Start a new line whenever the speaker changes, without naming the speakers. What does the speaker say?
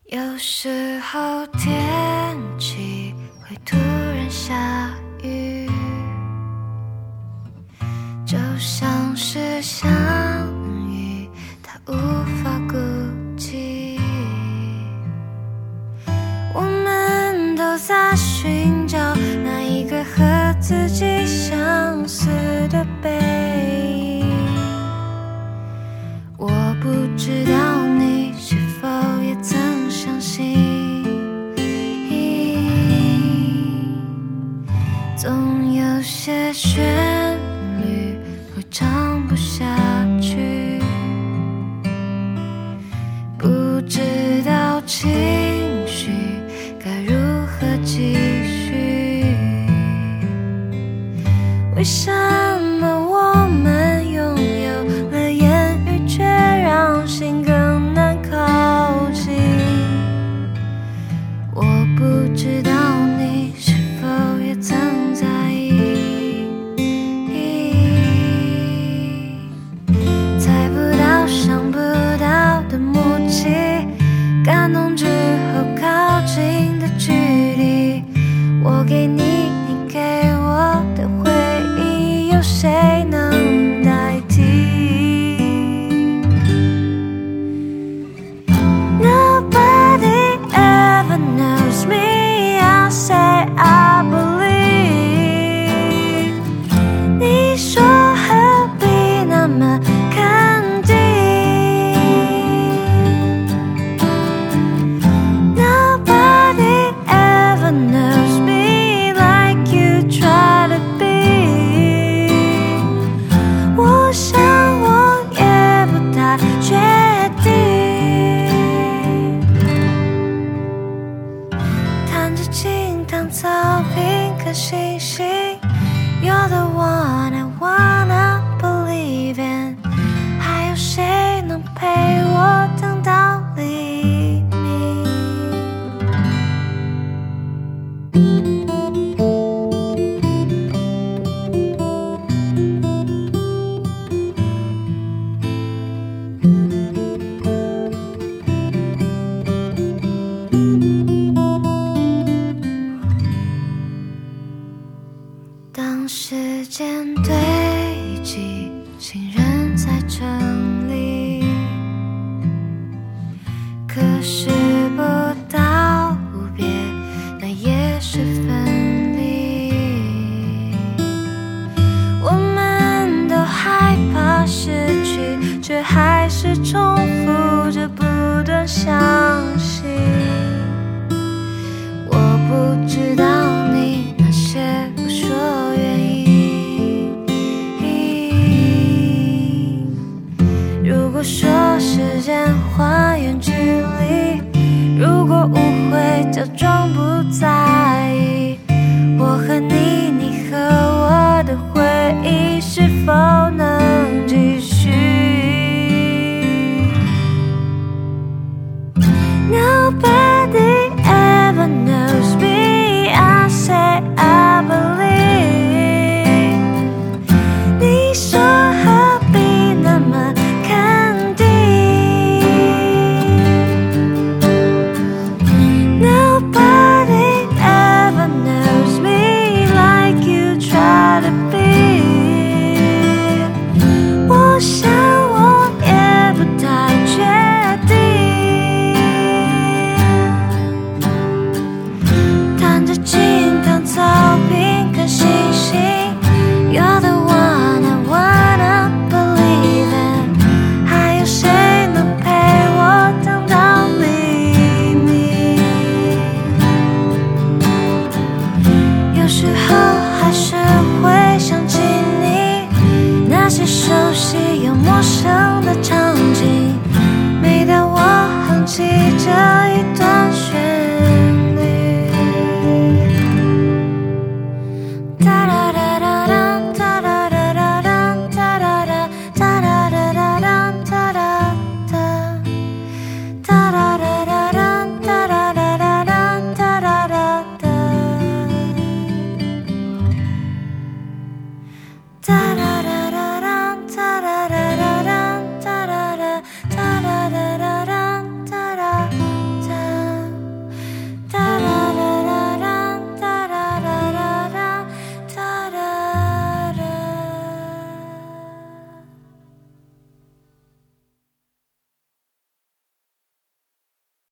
有时候天气会突然下雨，就像是相遇，它无法估计。我们都在寻找那一个和自己相似的背影。我不知道你是否也曾相信，总有些旋律会唱不下去，不知道情绪该如何继续。为什么我们拥有了言语，却让心更难靠近？我不知道你是否也曾在意，猜不到想不到的默契，感动之后靠近的距离，我给你，你给我的回忆，有谁能代替？Nobody ever knows me, I say I believe。 你说何必那么肯定？ Nobody ever knows me like you try to be。 我想我也不太确定，弹着琴弹草坪看星星， You're the one I wanna believe in。 还有谁能陪我等到黎明？当时间堆积，信任才成立，可是不到别，那也是分离。我们都害怕失去，却还是重复着不断相信。我不知道你那些不说愿意，如果说时间还原距离，如果误会假装不在意，我和你，你和我的回忆是否能继续？ Nobody ever knows me, I say I believe。 你说何必那么肯定？ Nobody ever knows me like you try to be。 我想我也不太确定，弹着琴弹草坪看星星， You're the one I wanna believe in。 还有谁能陪我等到黎明？有时候还是会想起你那些熟悉又陌生的场景，每当我哼起这一段